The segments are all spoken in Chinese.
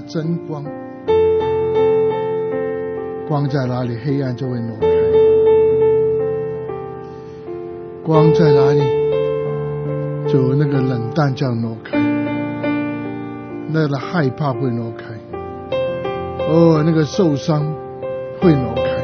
真光，光在哪里，黑暗就会挪开；光在哪里，就那个冷淡就要挪开，那个害怕会挪开，那个受伤会挪开。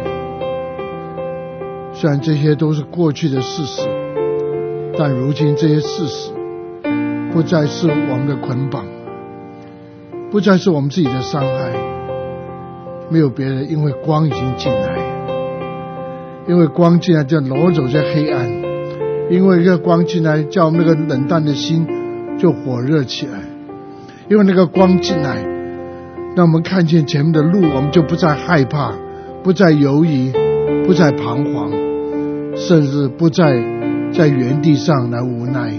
虽然这些都是过去的事实，但如今这些事实不再是我们的捆绑，不再是我们自己的伤害，没有别人，因为光已经进来，因为光进来就挪走这黑暗，因为这个光进来叫我们那个冷淡的心就火热起来，因为那个光进来让我们看见前面的路，我们就不再害怕，不再犹疑，不再彷徨，甚至不再在原地上来无奈。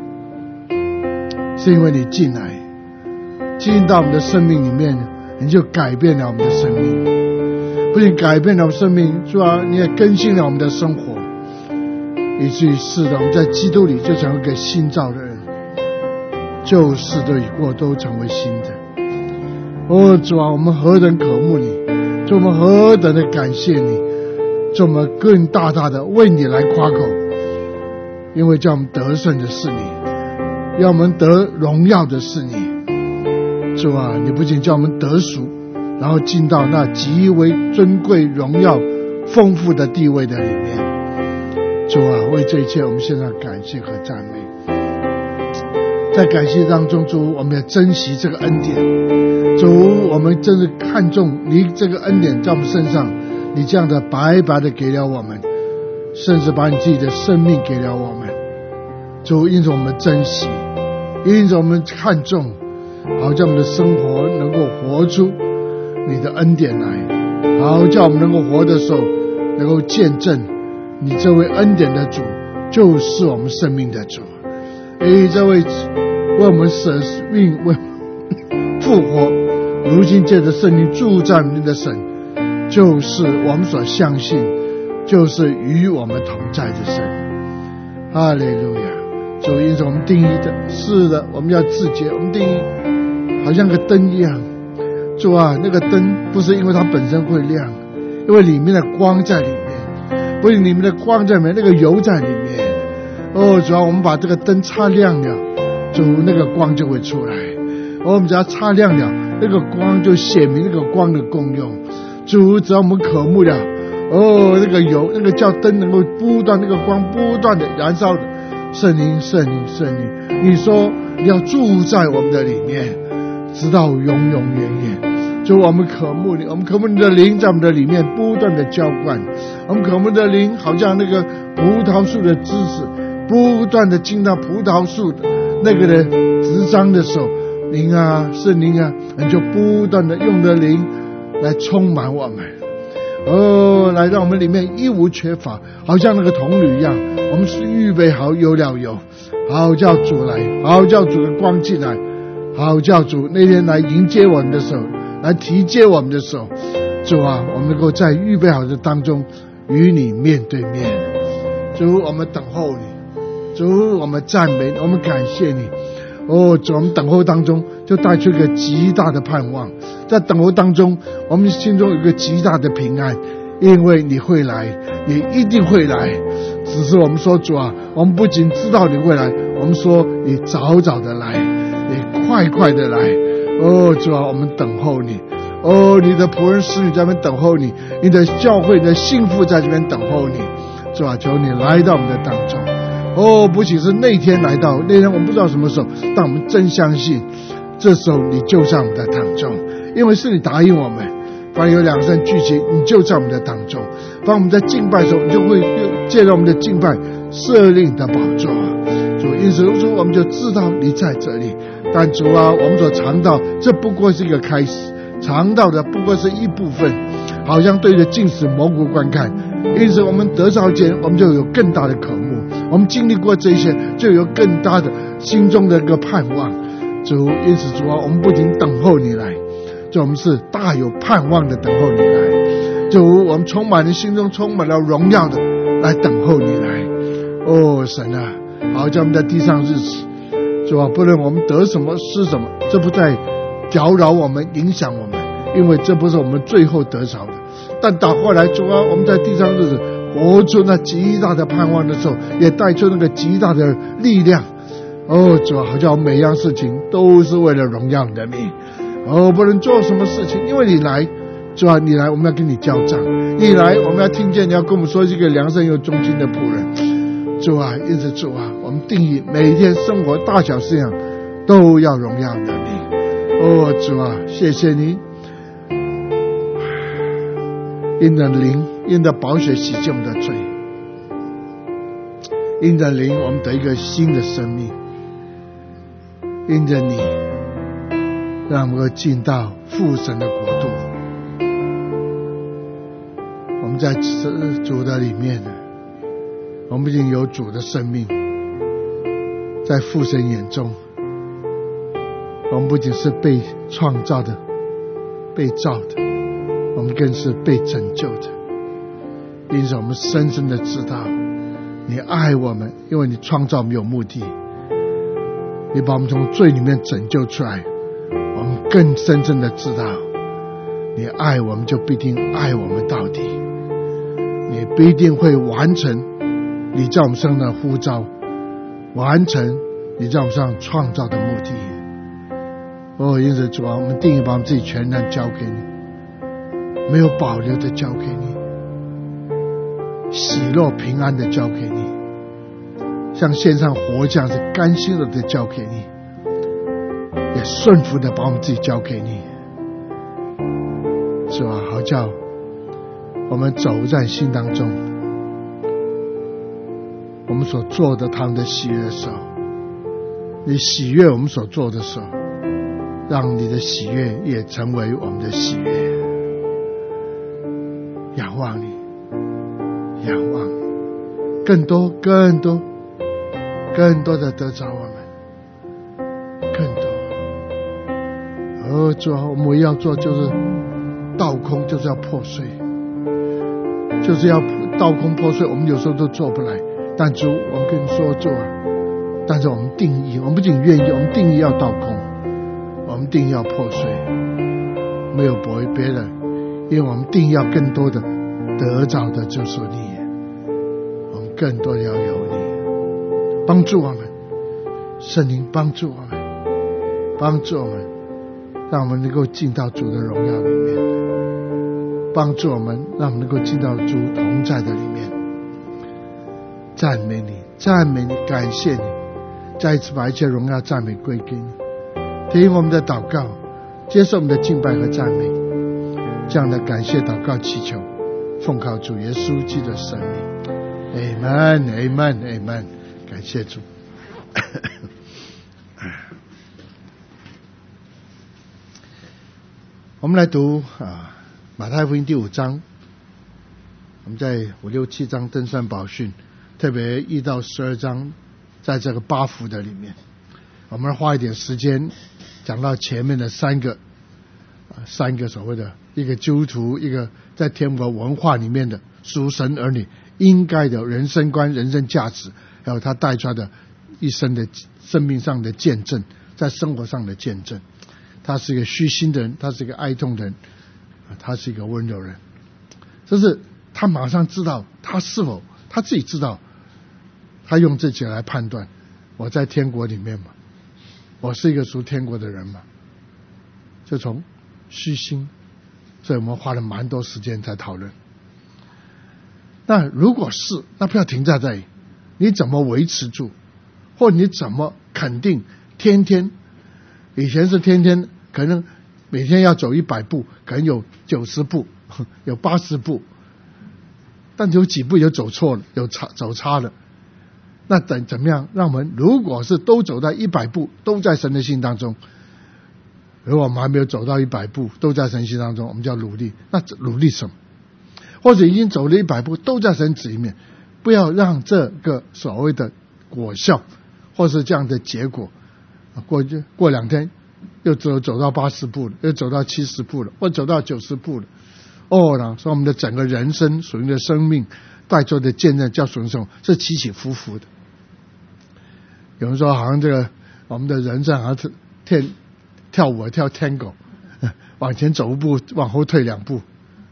是因为你进来，进到我们的生命里面，你就改变了我们的生命，不仅改变了我们生命，主啊，你也更新了我们的生活，以至于是的，我们在基督里就成为一个新造的人，旧事都已过，都成为新的。主啊，我们何等渴慕你，主，我们何等的感谢你，主，我们更大大的为你来夸口，因为叫我们得胜的是你，要我们得荣耀的是你。主啊，你不仅叫我们得赎，然后进到那极为尊贵、荣耀、丰富的地位的里面。主啊，为这一切我们献上感谢和赞美。在感谢当中，主，我们要珍惜这个恩典。主，我们真是看重你这个恩典在我们身上，你这样的白白的给了我们，甚至把你自己的生命给了我们。主，因此我们珍惜，因此我们看重，好叫我们的生活能够活出你的恩典来，好叫我们能够活的时候能够见证你这位恩典的主就是我们生命的主。这位为我们舍命为复活，如今借着圣灵住在我们的神，就是我们所相信，就是与我们同在的神。哈利路亚。主，因此我们定义的是的，我们要自洁，我们定义好像个灯一样。主啊，那个灯不是因为它本身会亮，因为里面的光在里面，不是里面的光在里面，那个油在里面。主要我们把这个灯擦亮了，主，那个光就会出来。我们只要擦亮了，那个光就显明那个光的功用。主，只要我们渴慕了，那个油，那个叫灯能够不断，那个光不断的燃烧的。圣灵，圣灵，圣灵，你说你要住在我们的里面，直到永永远远。主，我们渴慕你，我们渴慕你的灵在我们的里面不断的浇灌，我们渴慕的灵好像那个葡萄树的枝子不断的进到葡萄树的那个的植张的时候，灵啊，圣灵啊，你就不断的用的灵来充满我们，来让我们里面一无缺乏，好像那个童女一样，我们是预备好有了油，好叫主来，好叫主的光进来，好叫主那天来迎接我们的时候，来提接我们的时候，主啊，我们能够在预备好的当中与你面对面。主，我们等候你，主，我们赞美你，我们感谢你。主，我们等候当中就带出一个极大的盼望，在等候当中我们心中有一个极大的平安，因为你会来，你一定会来。只是我们说，主啊，我们不仅知道你会来，我们说你早早的来，你快快的来。主啊，我们等候你。你的仆人使女在这边等候你，你的教会的信妇在这边等候你。主啊，求你来到我们的当中。不仅是那天来到，那天我们不知道什么时候，但我们真相信这时候你就在我们的当中，因为是你答应我们，凡有两声聚集，你就在我们的当中。当我们在敬拜的时候，你就会借着我们的敬拜设立你的宝座。主，因此主，我们就知道你在这里。但主啊，我们所尝到这不过是一个开始，尝到的不过是一部分，好像对着镜子模糊观看。因此我们得着间，我们就有更大的渴慕，我们经历过这些，就有更大的心中的一个盼望。主，因此主啊，我们不仅等候你来，就我们是大有盼望的等候你来。主，我们充满了心中充满了荣耀的来等候你来。神啊，好叫我们在地上日子，主啊，不论我们得什么失什么，这不在搅扰我们，影响我们，因为这不是我们最后得着的。但打过来，主啊，我们在地上日子活出那极大的盼望的时候，也带出那个极大的力量。主啊，好像每样事情都是为了荣耀你的名。不能做什么事情，因为你来，主啊，你来，我们要跟你交账。你来，我们要听见你要跟我们说一个良善又忠心的仆人。主啊，因此主啊，我们定义每一天生活大小事情都要荣耀你的名。主啊，谢谢你，因着灵，因着宝血洗净我们的罪，因着灵，我们得一个新的生命。因着你，让我们能够进到父神的国度。我们在主的里面呢，我们已经有主的生命。在父神眼中，我们不仅是被创造的、被造的，我们更是被拯救的。因此我们深深的知道你爱我们，因为你创造我们有目的，你把我们从罪里面拯救出来。我们更深深的知道你爱我们，就必定爱我们到底，你必定会完成你在我们身上的呼召，完成你在我们身上创造的目的。因此主啊，我们定义把我们自己全然交给你，没有保留的交给你，喜乐平安的交给你，像线上活这样子甘心的交给你，也顺服的把我们自己交给你。是吧？好叫我们走在心当中，我们所做的他们的喜悦的时候，你喜悦我们所做的时候，让你的喜悦也成为我们的喜悦。仰望你，仰望你，更多更多更多的得着我们，更多。主啊，我们要做就是倒空，就是要破碎，就是要倒空破碎。我们有时候都做不来，但主，我们跟你说做啊。但是我们定义，我们不仅愿意，我们定义要倒空，我们定义要破碎，没有别人，因为我们定义要更多的得着的就是你，我们更多的要有你帮助我们，圣灵帮助我们，帮助我们，让我们能够进到主的荣耀里面，帮助我们，让我们能够进到主同在的里面。赞美你，赞美你，感谢你，再一次把一切荣耀赞美归给你。听我们的祷告，接受我们的敬拜和赞美，这样的感谢祷告祈求，奉靠主耶稣基督的圣名。 Amen Amen Amen。 感谢主。我们来读马太福音第5章，我们在5、6、7章登山宝训，特别1到12章，在这个8福的里面，我们花一点时间讲到前面的三个所谓的一个基督徒，一个在天国文化里面的属神儿女应该的人生观、人生价值，还有他带出来的一生的生命上的见证，在生活上的见证。他是一个虚心的人，他是一个哀痛的人，他是一个温柔人。这是他马上知道，他是否他自己知道，他用这些来判断，我在天国里面嘛，我是一个属天国的人嘛，就从虚心。所以我们花了蛮多时间在讨论。那如果是，那不要停在这里，你怎么维持住，或你怎么肯定天天，以前是天天可能每天要走100步，可能有90步，有80步，但有几步有走错了，有走差了。那怎么样让我们如果是都走到100步，都在神的心当中，如果我们还没有走到100步都在神心当中，我们就要努力。那努力什么？或者已经走了100步都在神旨里面，不要让这个所谓的果效或是这样的结果过2天又走到80步了，又走到70步了，或走到90步了。所以我们的整个人生属灵的生命带出的见证叫属灵生活是起起伏伏的。有人说好像这个我们的人生好像跳舞跳 tango， 往前走一步，往后退2步。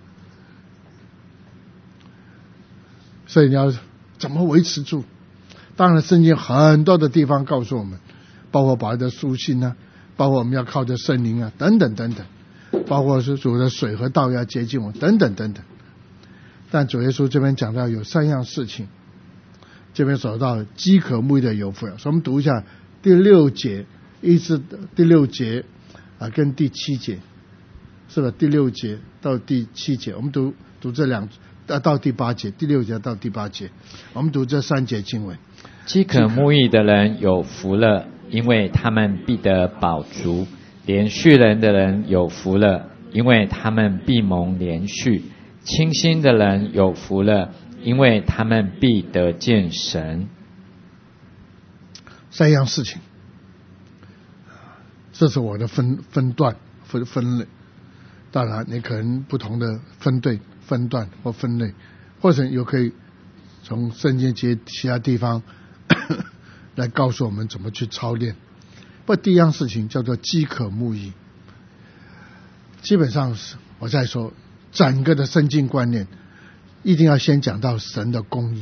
所以你要怎么维持住？当然圣经很多的地方告诉我们，包括保罗的书信啊，包括我们要靠着圣灵啊，等等等等，包括是主的水和道要接近我，等等等等。但主耶稣这边讲到有3样事情，这边说到饥渴慕义的有福了。所以我们读一下第6节一直第6节啊，跟第7节，是吧？第6节到第7节，我们读这到第8节，第6节到第8节，我们读这3节经文。 饥渴慕义的人有福了，因为他们必得饱足；连续人的人有福了，因为他们必蒙连续；清心的人有福了，因为他们必得见神。 3样事情，这是我的分类。当然你可能不同的分队、分段或分类，或者有可以从圣经其他地方来告诉我们怎么去操练。不，第一样事情叫做饥渴慕义。基本上是我在说整个的圣经观念，一定要先讲到神的公义。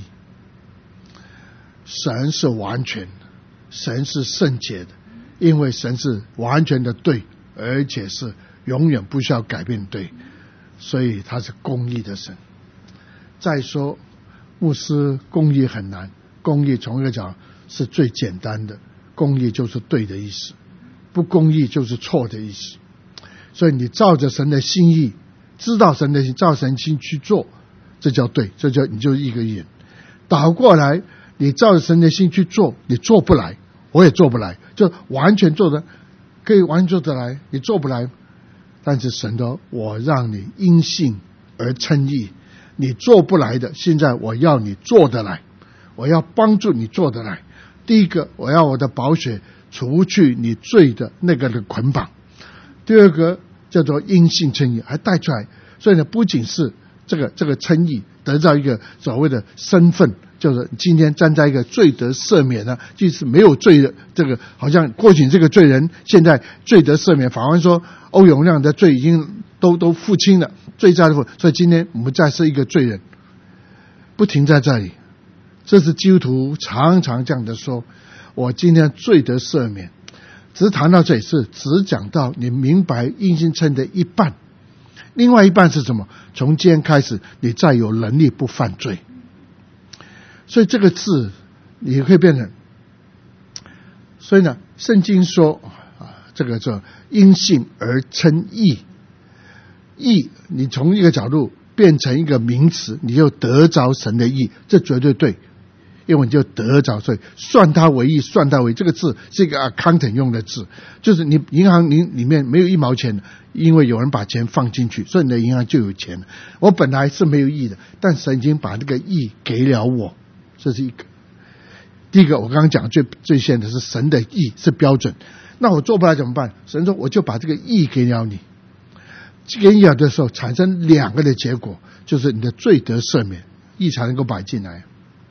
神是完全的，神是圣洁的，因为神是完全的对，而且是永远不需要改变对，所以他是公义的神。再说牧师公义很难，公义从一个角是最简单的，公义就是对的意思，不公义就是错的意思。所以你照着神的心意，知道神的心，照神心去做，这叫对，这叫你就是一个义人。倒过来，你照着神的心去做，你做不来，我也做不来，就完全做的可以完全做得来，你做不来。但是神说，我让你因信而称义，你做不来的，现在我要你做得来，我要帮助你做得来。第一个，我要我的宝血除去你罪的那个的捆绑。第二个叫做因信称义，还带出来。所以呢，不仅是这个称义得到一个所谓的身份，就是今天站在一个罪得赦免呢，就是没有罪的这个，好像过去这个罪人现在罪得赦免。法官说欧永亮的罪已经都付清了，罪债的付，所以今天我们再是一个罪人，不停在这里。这是基督徒常常这样的说，我今天罪得赦免。只谈到这里是只讲到你明白因信称的一半，另外一半是什么？从今天开始你再有能力不犯罪。所以这个字你可以变成，所以呢圣经说这个叫因信而称义，义你从一个角度变成一个名词，你就得着神的义，这绝对对，因为你就得着，所以算他为义，算他为义。这个字是一个 accountant 用的字，就是你银行里面没有1毛钱，因为有人把钱放进去，所以你的银行就有钱了。我本来是没有义的，但神已经把这个义给了我，这是一个。第一个我刚刚讲最先的是神的义是标准，那我做不来怎么办？神说我就把这个义给了你。给义的时候产生2个的结果，就是你的罪得赦免，义才能够摆进来。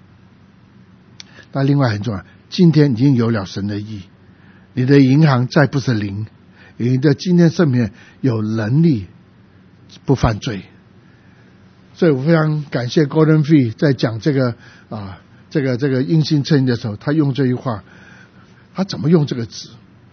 那另外很重要，今天已经有了神的义，你的银行再不是零，你的今天圣名有能力不犯罪。所以我非常感谢 Gordon Fee 在讲这个因信称义的时候，他用这句话，他怎么用这个字？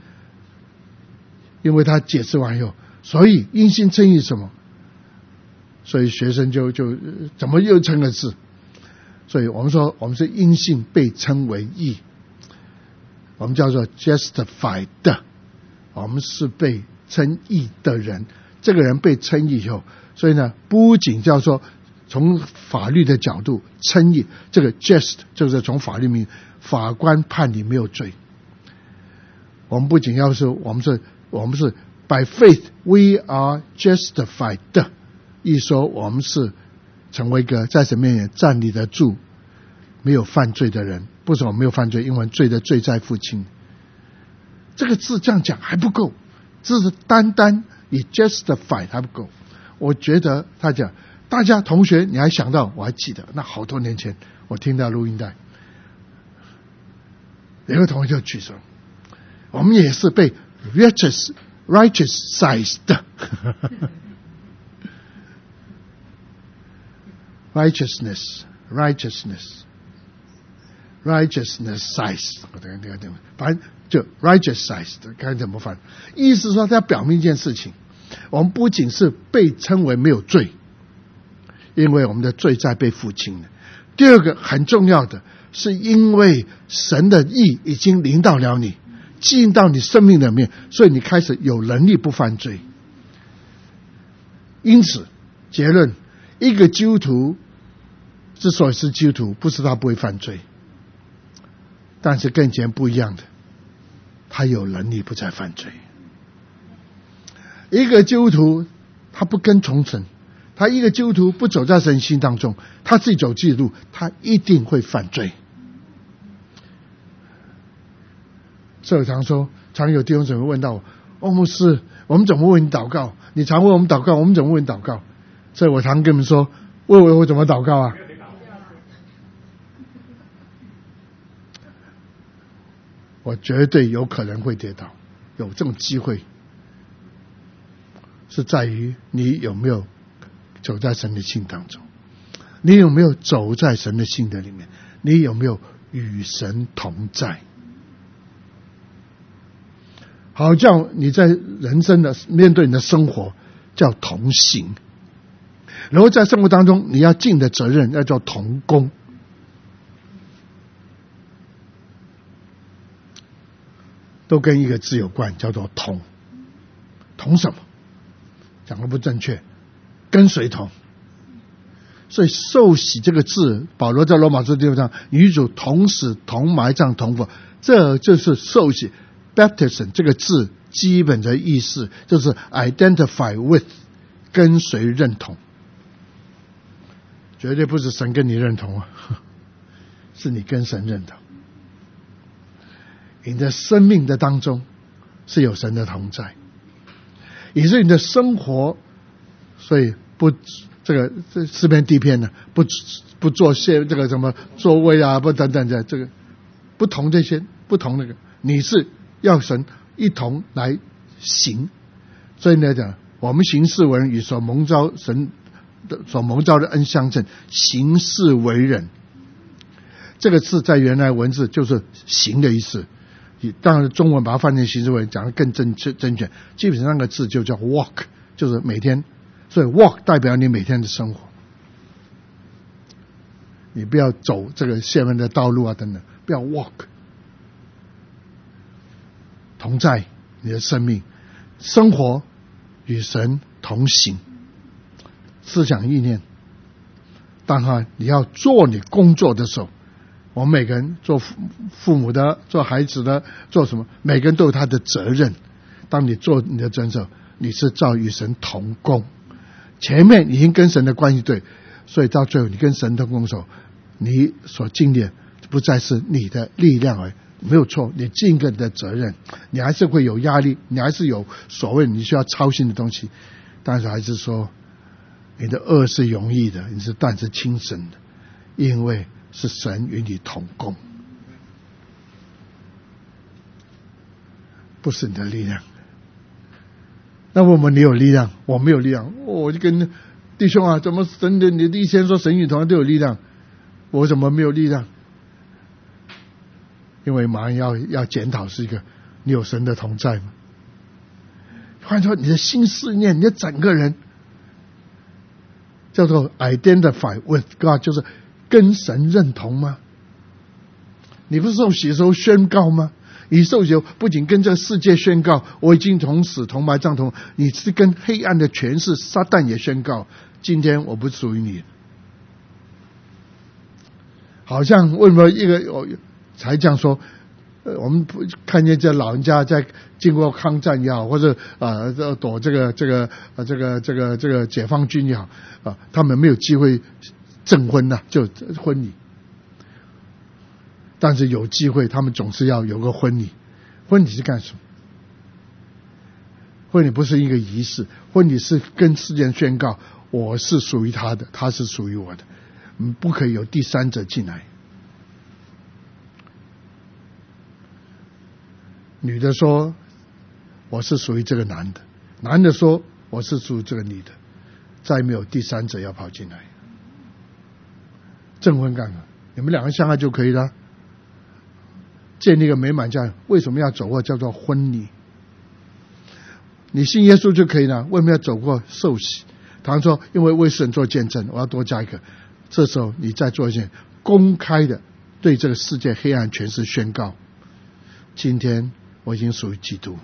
因为他解释完以后，所以因信称义是什么？所以学生就怎么又称个字？所以我们说我们是因信被称为义，我们叫做 justified， 我们是被称义的人。这个人被称义以后，所以呢不仅叫说从法律的角度称义，这个 just 就是从法律名，法官判你没有罪。我们不仅要是我们是 by faith we are justified， 一说我们是成为一个在神面前站立得住没有犯罪的人。不是我没有犯罪，因为罪的罪在付清。这个字这样讲还不够，这是单单以 justified 还不够。我觉得他讲大家同学你还想到，我还记得那好多年前我听到录音带，有个同学就举手，我们也是被 righteous righteous sized righteousness size， 反正就 righteous size， 看怎么翻。意思说，它表明一件事情：我们不仅是被称为没有罪，因为我们的罪在被付清了。第二个很重要的，是因为神的义已经临到了你，进到你生命里面，所以你开始有能力不犯罪。因此，结论：一个基督徒之所以是基督徒，不是他不会犯罪，但是跟以前不一样的，他有能力不再犯罪。一个基督徒他不跟从神，他一个基督徒不走在神心当中，他自己走自己的路，他一定会犯罪。所以常有弟兄姊妹问到我，牧师，我们怎么为你祷告？你常为我们祷告，我们怎么为你祷告？所以我常跟你们说，为我怎么祷告啊？我绝对有可能会跌倒，有这种机会，是在于你有没有走在神的心当中，你有没有走在神的心的里面，你有没有与神同在。好叫你在人生的面对你的生活叫同行，然后在生活当中你要尽的责任要叫同工。都跟一个字有关，叫做同。同什么？讲的不正确，跟随同。所以受洗这个字，保罗在罗马书第6章，与主同死同埋葬同复，这就是受洗 baptism 这个字基本的意思，就是 identify with 跟随认同。绝对不是神跟你认同啊，是你跟神认同。你的生命的当中是有神的同在，也是你的生活，所以这诗篇第一篇呢，不做这个什么座位啊，不等等的这个不同这些不同那个，你是要神一同来行。所以呢讲，我们行事为人与所蒙召神的所蒙召的恩相称，行事为人这个字在原来文字就是行的意思。当然中文把它翻成行事为人讲得更正确，基本上那个字就叫 walk， 就是每天，所以 walk 代表你每天的生活，你不要走这个下面的道路啊等等，不要 walk， 同在你的生命生活与神同行，思想意念。当然你要做你工作的时候，我们每个人做父母的，做孩子的，做什么，每个人都有他的责任。当你做你的责任时候，你是照与神同工。前面已经跟神的关系对，所以到最后你跟神同工的时候，你所经历的不再是你的力量而已，没有错，你尽一个你的责任，你还是会有压力，你还是有所谓你需要操心的东西，但是还是说你的恶是容易的，你是但是轻省的，因为是神与你同工，不是你的力量。那我们你有力量，我没有力量，我就跟弟兄啊，怎么神的你的意先说神与同都有力量，我怎么没有力量？因为马上要检讨是一个，你有神的同在吗？换句话说，你的心思念，你的整个人叫做 identify with God， 就是跟神认同吗？你不是受洗的时候宣告吗？你受洗不仅跟这个世界宣告我已经同死同埋葬同，你是跟黑暗的权势撒旦也宣告，今天我不属于你。好像为什么一个才这样说，我们看见这老人家在经过抗战也好，或者躲这个解放军也好，他们没有机会证婚啊，就婚礼。但是有机会，他们总是要有个婚礼。婚礼是干什么？婚礼不是一个仪式，婚礼是跟世界宣告我是属于他的，他是属于我的，不可以有第三者进来。女的说我是属于这个男的，男的说我是属于这个女的，再没有第三者要跑进来。证婚干嘛？你们两个相爱就可以了，建立一个美满家庭，为什么要走过叫做婚礼？你信耶稣就可以了，为什么要走过受洗？他说因为为世人做见证，我要多加一个。这时候你再做一件公开的对这个世界黑暗权势宣告，今天我已经属于基督。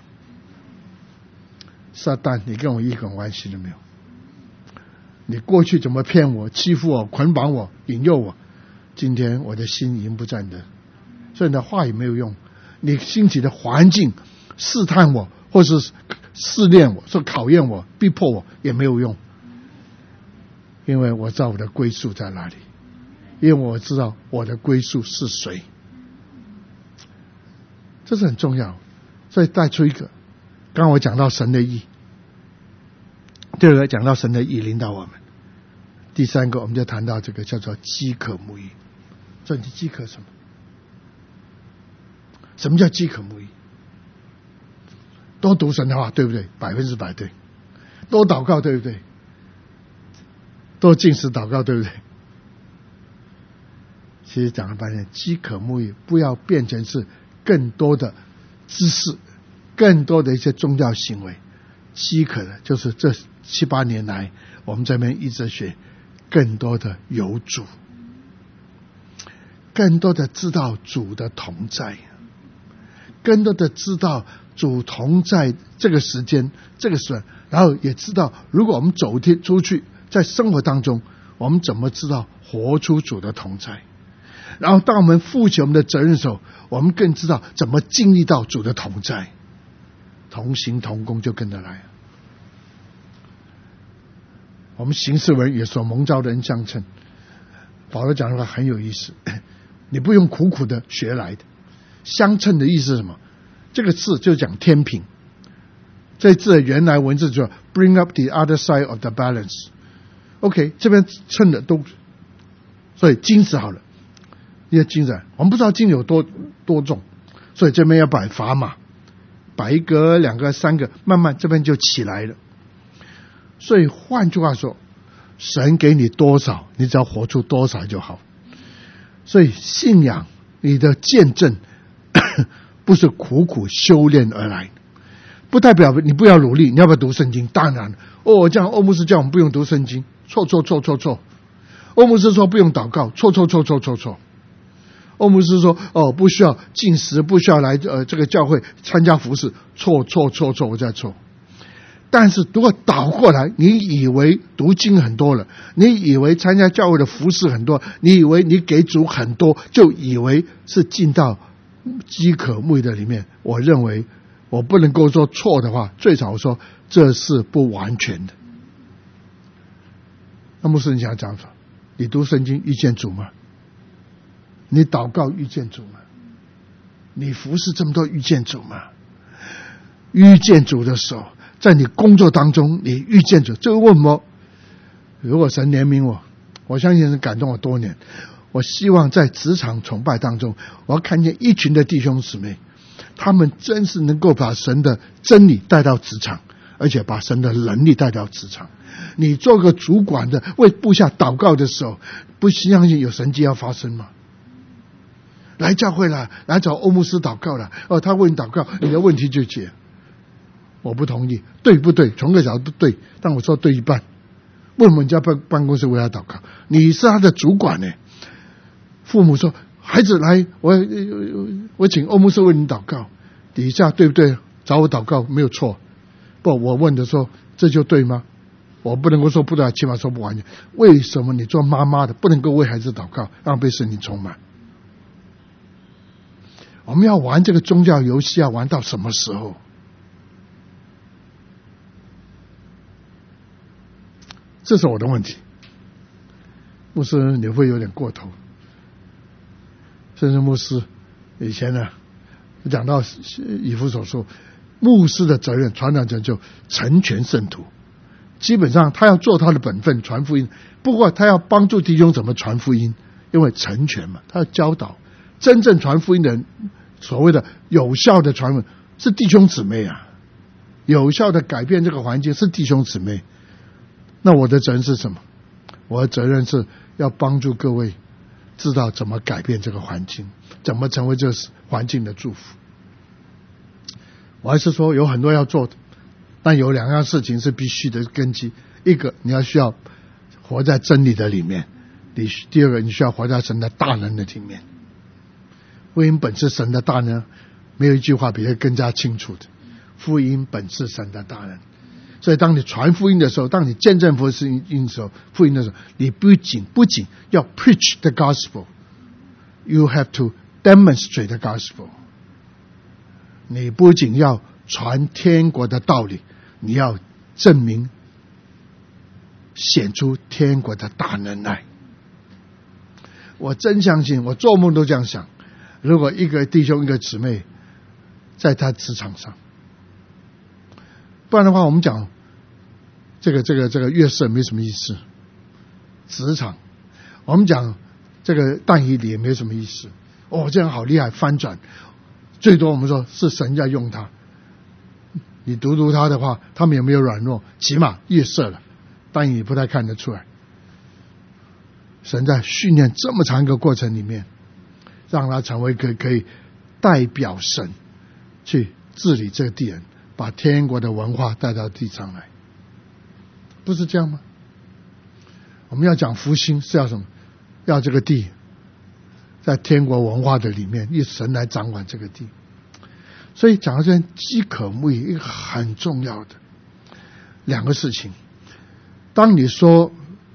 撒旦，你跟我一点关系都没有。你过去怎么骗我、欺负我、捆绑我、引诱我，今天我的心已经不在你的，所以你的话也没有用。你兴起的环境试探我，或是试炼我、说考验我、逼迫我也没有用，因为我知道我的归宿在哪里，因为我知道我的归宿是谁，这是很重要。所以带出一个，刚刚我讲到神的义，第二个讲到神的义领导我们，第三个我们就谈到这个叫做饥渴慕义。这你饥渴什么？什么叫饥渴慕义？多读神的话，对不对？100%对。多祷告，对不对？多禁食祷告，对不对？其实讲了半天，饥渴慕义不要变成是更多的知识，更多的一些宗教行为。饥渴的就是这7、8年来我们这边一直学更多的有主，更多的知道主的同在，更多的知道主同在这个时间这个时候，然后也知道如果我们走出去在生活当中，我们怎么知道活出主的同在，然后当我们负起我们的责任的时候，我们更知道怎么经历到主的同在，同行同工就跟着来。我们行事为人也所蒙召的人相称，保罗讲的话很有意思，你不用苦苦的学来的。相称的意思是什么？这个字就讲天平，这字的原来文字就 bring up the other side of the balance。 OK， 这边称的都，所以金子好了，因为金子我们不知道金有多重，所以这边要摆砝码，摆1个、2个、3个，慢慢这边就起来了。所以换句话说，神给你多少，你只要活出多少就好。所以信仰你的见证不是苦苦修炼而来，不代表你不要努力。你要不要读圣经？当然这样欧牧师叫我们不用读圣经，错。欧牧师说不用祷告，错。欧牧师说不需要禁食，不需要来这个教会参加服事，错，我在错。但是如果倒过来，你以为读经很多了，你以为参加教会的服事很多，你以为你给主很多，就以为是进到饥渴慕义的里面，我认为我不能够说错的话，最少说这是不完全的。那牧师你想讲什么？你读圣经遇见主吗？你祷告遇见主吗？你服事这么多遇见主吗？遇见主的时候，在你工作当中你遇见主，这个问我，如果神怜悯我相信神感动我多年。我希望在职场崇拜当中，我要看见一群的弟兄姊妹，他们真是能够把神的真理带到职场，而且把神的能力带到职场。你做个主管的为部下祷告的时候，不相信有神迹要发生吗？来教会了，来找欧牧师祷告了，他为你祷告，你的问题就解。我不同意，对不对？从个角度对，但我说对一半。为什么人家办公室为他祷告？你是他的主管呢。父母说孩子来，我请欧牧师为你祷告，底下对不对？找我祷告没有错。不，我问的说这就对吗？我不能够说不对，起码说不完全。为什么你做妈妈的不能够为孩子祷告，让被圣灵充满？我们要玩这个宗教游戏，要玩到什么时候？这是我的问题。牧师你会有点过头。甚至牧师以前呢讲到以弗所说，牧师的责任，传道者就成全圣徒。基本上他要做他的本分，传福音，不过他要帮助弟兄怎么传福音，因为成全嘛，他要教导。真正传福音的人，所谓的有效的传闻是弟兄姊妹啊。 有效的改变这个环境是弟兄姊妹，那我的责任是什么？我的责任是要帮助各位知道怎么改变这个环境，怎么成为这环境的祝福。我还是说有很多要做的，但有2样事情是必须的根基。一个，你需要活在真理的里面；第二个，你需要活在神的大能的里面。福音本是神的大能，没有一句话比这更加清楚的。福音本是神的大能，所以当你传福音的时候，当你见证福音的时候，你不仅要 preach the gospel， you have to demonstrate the gospel。你不仅要传天国的道理，你要证明显出天国的大能来。我真相信，我做梦都这样想，如果一个弟兄一个姊妹在他职场上，不然的话我们讲这个月色没什么意思，职场我们讲这个但以理也没什么意思。这样好厉害，翻转，最多我们说是神在用他。你读他的话，他们有没有软弱？起码月色了，但也不太看得出来。神在训练这么长一个过程里面，让他成为可以代表神去治理这个地人，把天国的文化带到地上来，不是这样吗？我们要讲复兴是要什么？要这个地在天国文化的里面，以神来掌管这个地。所以讲到这边，饥渴慕义一个很重要的2个事情。当你说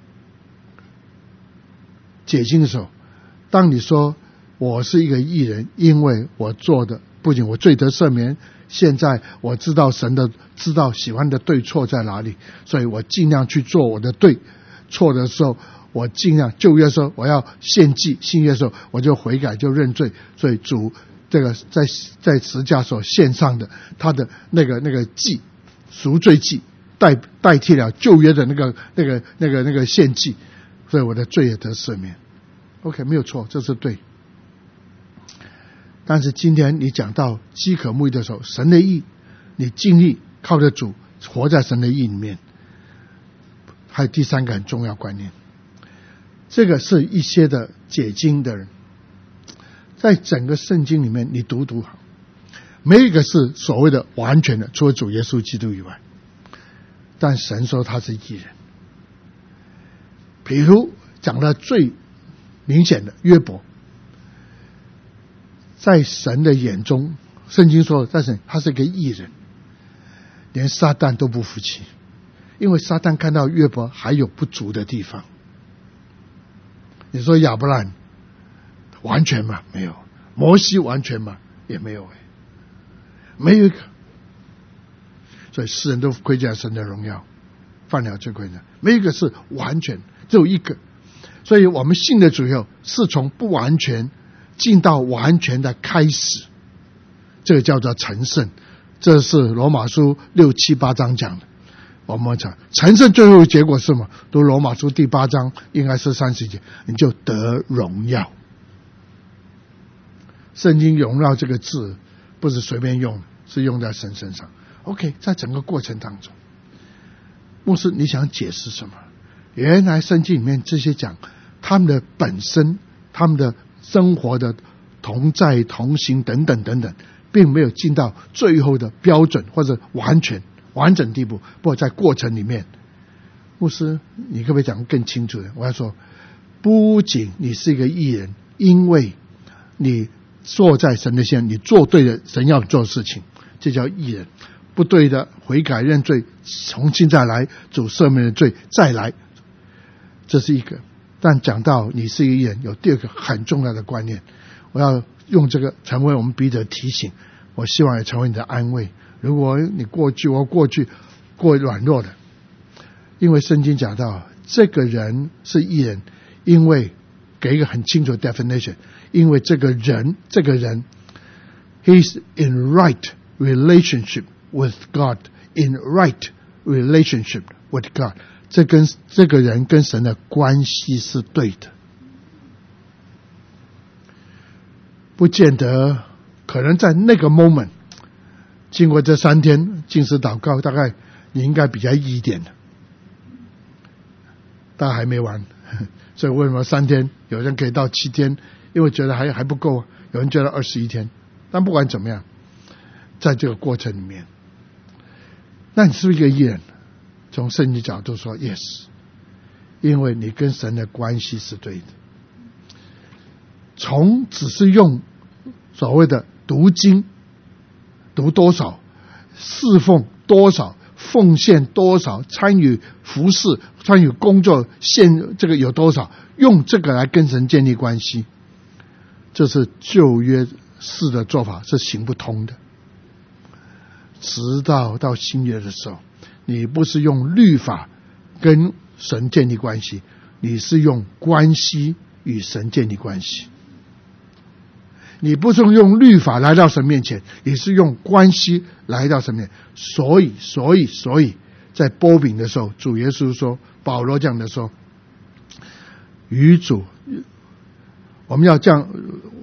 解经的时候，当你说我是一个义人，因为我做的不仅我罪得赦免，现在我知道知道喜欢的对错在哪里，所以我尽量去做我的对，错的时候我尽量，旧约的时候我要献祭，新约的时候我就悔改就认罪。所以主这个在十架所献上的他的那个祭，赎罪祭，代替了旧约的那个献祭，所以我的罪也得赦免。OK， 没有错，这是对。但是今天你讲到饥渴慕义的时候，神的义，你尽力靠着主活在神的义里面。还有第3个很重要观念，这个是一些的解经的人，在整个圣经里面你读好，没有一个是所谓的完全的，除了主耶稣基督以外。但神说他是义人。比如讲的最明显的约伯，在神的眼中，圣经说在神他是个义人，连撒旦都不服气，因为撒旦看到约伯还有不足的地方。你说亚伯兰完全吗？没有。摩西完全吗？也没有。没有一个。所以世人都亏欠神的荣耀，犯了罪亏欠，没有一个是完全，只有一个。所以我们信的主以后，是从不完全进到完全的开始，这个叫做成圣。这是罗马书6、7、8章讲的。我们讲成圣最后的结果是什么？读罗马书第8章应该是30节，你就得荣耀。圣经荣耀这个字不是随便用的，是用在神身上。OK， 在整个过程当中，牧师你想解释什么？原来圣经里面这些讲他们的本身，他们的生活的同在同行等等等等，并没有进到最后的标准或者完整地步。不过在过程里面，牧师你可不可以讲更清楚的？我要说，不仅你是一个义人，因为你坐在神的线，你做对了神要做的事情，这叫义人。不对的悔改认罪，重新再来，主赦免的罪再来，这是一个。但讲到你是一个义人，有第2个很重要的观念，我要用这个成为我们彼此的提醒，我希望也成为你的安慰。如果你过去过软弱的，因为圣经讲到这个人是义人，因为给一个很清楚的 definition， 因为这个人 he's in right relationship with God, in right relationship with God， 这个人跟神的关系是对的。不见得可能在那个 moment 经过这3天禁食祷告，大概你应该比较易一点了，但还没完。所以为什么3天？有人可以到7天，因为觉得还不够，有人觉得21天。但不管怎么样，在这个过程里面，那你是不是一个义人？从圣经角度说 ，yes， 因为你跟神的关系是对的。从只是用所谓的读经，读多少，侍奉多少，奉献多少，参与服事，参与工作，这个有多少，用这个来跟神建立关系，这是旧约式的做法，是行不通的。直到新约的时候，你不是用律法跟神建立关系，你是用关系与神建立关系。你不是用律法来到神面前，你是用关系来到神面前。所以在擘饼的时候，主耶稣说，保罗讲的说，与主，我们要这样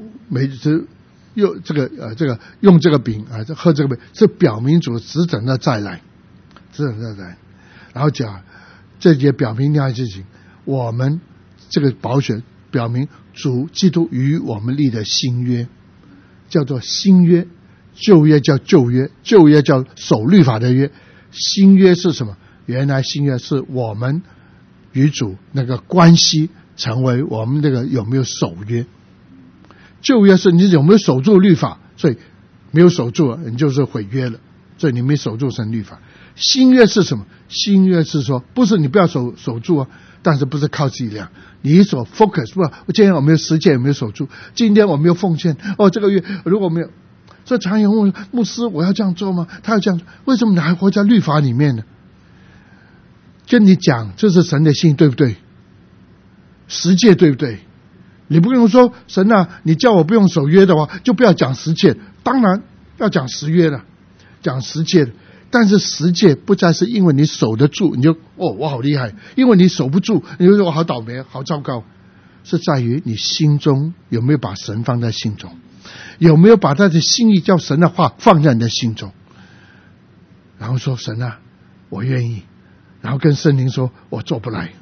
用用这个饼啊，喝这个饼，是表明主只等着再来，然后讲这也表明另外一件事情，我们这个宝血表明主基督与我们立的新约，叫做新约。旧约叫旧约，旧约叫守律法的约，新约是什么？原来新约是我们与主那个关系成为我们这个有没有守约。旧约是你有没有守住律法，所以没有守住你就是毁约了，所以你没守住神律法。新约是什么？新约是说不是你不要守住啊，但是不是靠自己量，你所 focus 不，今天我没有实践，有没有守住？今天我没有奉献，这个月如果没有，所以常有人问牧师，我要这样做吗？他要这样做，为什么你还活在律法里面呢？跟你讲，这是神的心，对不对？十诫对不对？你不用说神啊，你叫我不用守约的话，就不要讲十诫，当然要讲十约了，讲十诫的。但是十诫不再是因为你守得住你就我好厉害，因为你守不住你就说我好倒霉好糟糕，是在于你心中有没有把神放在心中，有没有把他的心意叫神的话放在你的心中，然后说神啊我愿意，然后跟圣灵说我做不来。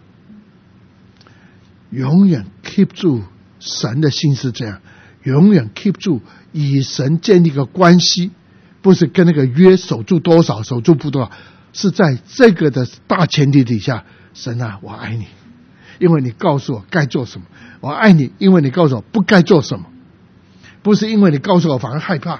永远 keep 住神的心是这样，永远 keep 住与神建立个关系，不是跟那个约守住多少守住不多少，是在这个的大前提底下，神啊我爱你，因为你告诉我该做什么，我爱你因为你告诉我不该做什么，不是因为你告诉我反而害怕。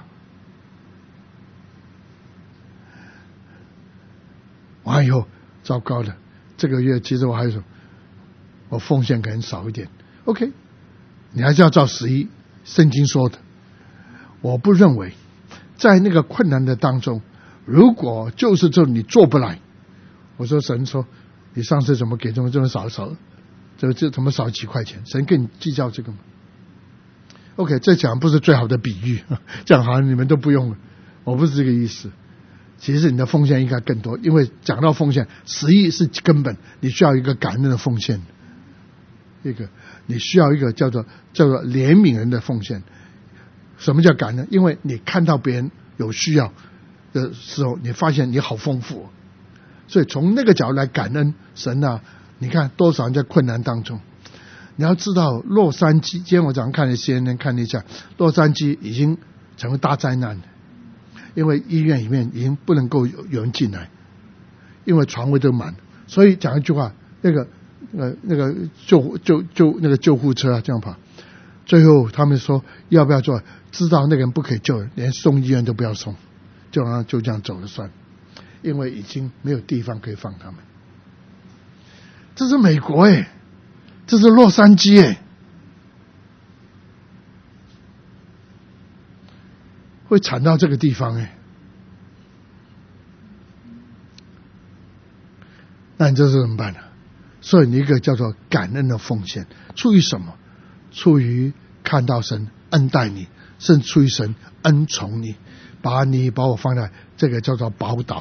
完以后糟糕了，这个月其实我还有我奉献可能少一点 OK， 你还是要照11圣经说的。我不认为在那个困难的当中，如果就是这你做不来，我说神说你上次怎么给这么少这怎么少几块钱，神跟你计较这个吗？ OK， 这讲不是最好的比喻，这样好像你们都不用了，我不是这个意思。其实你的奉献应该更多，因为讲到奉献，10亿是根本，你需要一个感恩的奉献，你需要一个叫做怜悯人的奉献。什么叫感恩？因为你看到别人有需要的时候，你发现你好丰富，所以从那个角度来感恩神啊！你看多少人在困难当中。你要知道洛杉矶，今天我早上看了 CNN 看了一下，洛杉矶已经成为大灾难了，因为医院里面已经不能够有人进来，因为床位都满，所以讲一句话，那个救护车啊这样跑，最后他们说要不要做，知道那个人不可以救人，连送医院都不要送，就让他就这样走了算，因为已经没有地方可以放他们。这是美国这是洛杉矶会惨到这个地方那你这是怎么办呢？所以你一个叫做感恩的奉献，出于什么？出于看到神恩待你，甚至出于神恩宠你，把我放在这个叫做宝岛。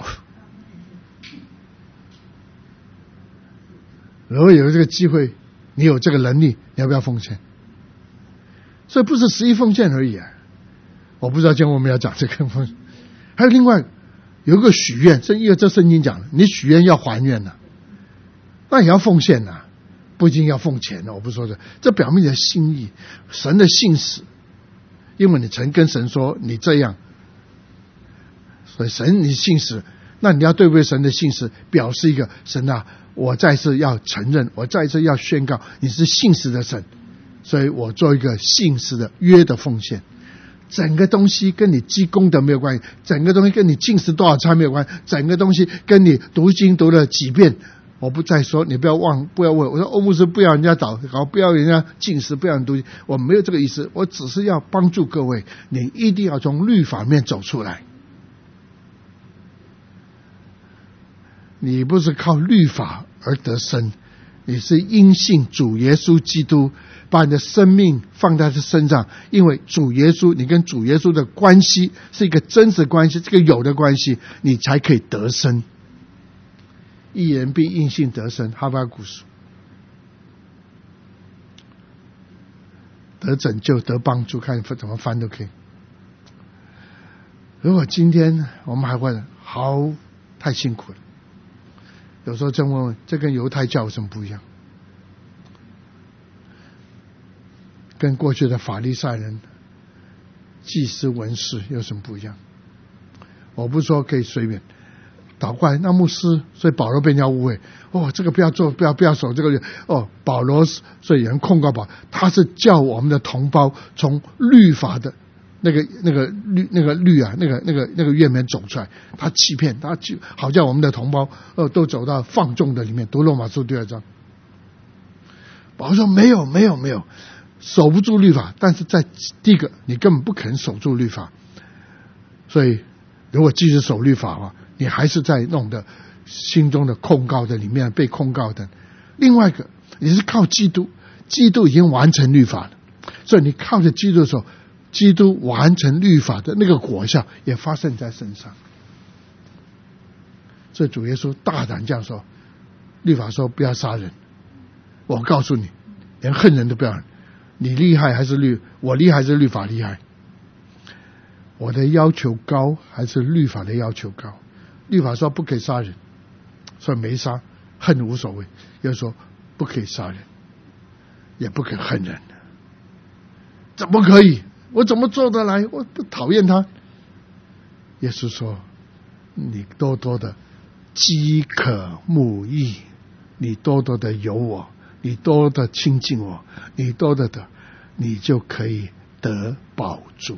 如果有这个机会，你有这个能力，你要不要奉献？所以不是11奉献而已我不知道今天我们要讲这个还有另外有一个许愿，因为这圣经讲了，你许愿要还愿啊，那也要奉献啊，不一定要奉钱我不说这表明你的心意，神的信使，因为你曾跟神说你这样，所以神你信使，那你要对不对神的信使表示一个神啊，我再次要承认，我再次要宣告你是信使的神，所以我做一个信使的约的奉献。整个东西跟你积功德没有关系，整个东西跟你禁食多少餐没有关系，整个东西跟你读经读了几遍，我不再说，你不要问，我说牧师不要人家祷告，不要人家禁食，不要人读经，我没有这个意思，我只是要帮助各位，你一定要从律法面走出来。你不是靠律法而得生，你是因信主耶稣基督，把你的生命放在他身上，因为主耶稣，你跟主耶稣的关系是一个真实关系，这个有的关系，你才可以得生。义人必因信得生，哈巴谷书，得拯救，得帮助，看怎么翻都可以。如果今天我们还会好太辛苦了，有时候真问问，这跟犹太教有什么不一样？跟过去的法利赛人、祭司、文士有什么不一样？我不是说可以随便祷告，那牧师，所以保罗被人家误会，这个不要做，不要守这个保罗所以有人控告保罗，他是叫我们的同胞从律法的那个律啊，那个约面走出来，他欺骗，他好叫我们的同胞都走到放纵的里面。读罗马书第2章，保罗说没有，守不住律法，但是在第一个你根本不可能守住律法，所以如果继续守律法的话，你还是在弄的心中的控告的里面被控告的。另外一个，你是靠基督，基督已经完成律法了，所以你靠着基督的时候，基督完成律法的那个果效也发生在身上。所以主耶稣大胆这样说，律法说不要杀人，我告诉你，连恨人都不要。你厉害还是我厉害还是律法厉害？我的要求高还是律法的要求高？律法说不可以杀人，所以没杀，恨无所谓。又说不可以杀人，也不可以恨人，怎么可以？我怎么做得来？我不讨厌他。耶稣说，你多多的饥渴慕义，你多多的有我，你多的亲近我，你多的你就可以得饱足。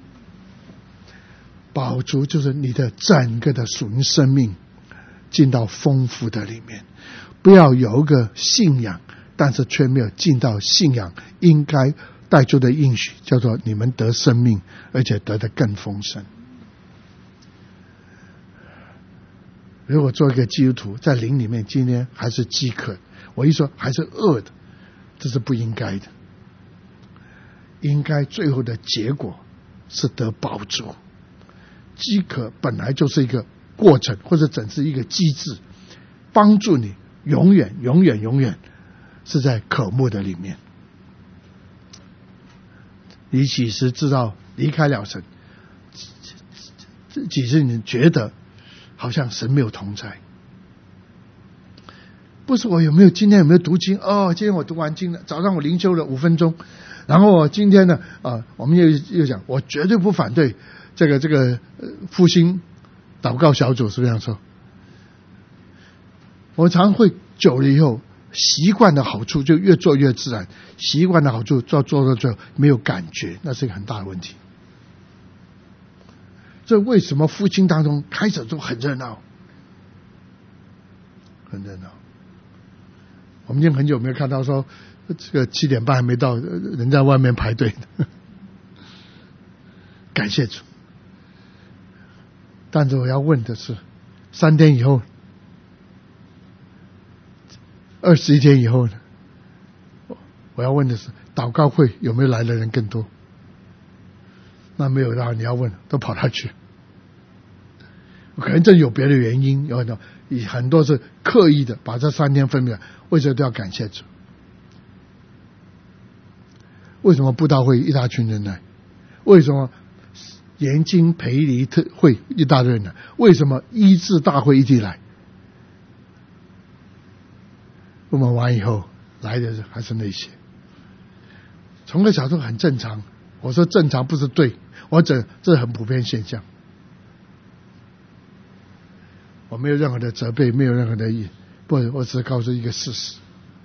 饱足就是你的整个的属灵生命进到丰富的里面。不要有一个信仰，但是却没有进到信仰应该带出的应许，叫做你们得生命，而且得得更丰盛。如果做一个基督徒在灵里面今天还是饥渴，我一说还是饿的，这是不应该的。应该最后的结果是得饱足。饥渴本来就是一个过程，或者整是一个机制，帮助你永远是在渴慕的里面。你几时知道离开了神，几时你觉得好像神没有同在？不是我今天有没有读经？今天我读完经了，早上我灵修了5分钟，然后我今天呢我们又讲，我绝对不反对这个复兴祷告小组，是不是这样说？我常会久了以后，习惯的好处就越做越自然，习惯的好处做到最后没有感觉，那是一个很大的问题。这为什么复兴当中开始都很热闹，很热闹？我们已经很久没有看到说这个7点半还没到，人在外面排队的。感谢主。但是我要问的是，3天以后，21天以后呢？我要问的是，祷告会有没有来的人更多？那没有的话，你要问都跑哪去？可能这有别的原因，有很多是刻意的把这3天分别，为什么都要感谢主？为什么布道会一大群人来？为什么研经培理特会一大堆人呢，为什么医治大会一起来？我们完以后来的还是那些，从个角度很正常。我说正常不是对，这很普遍现象。我没有任何的责备，没有任何的意，不，我只是告诉一个事实：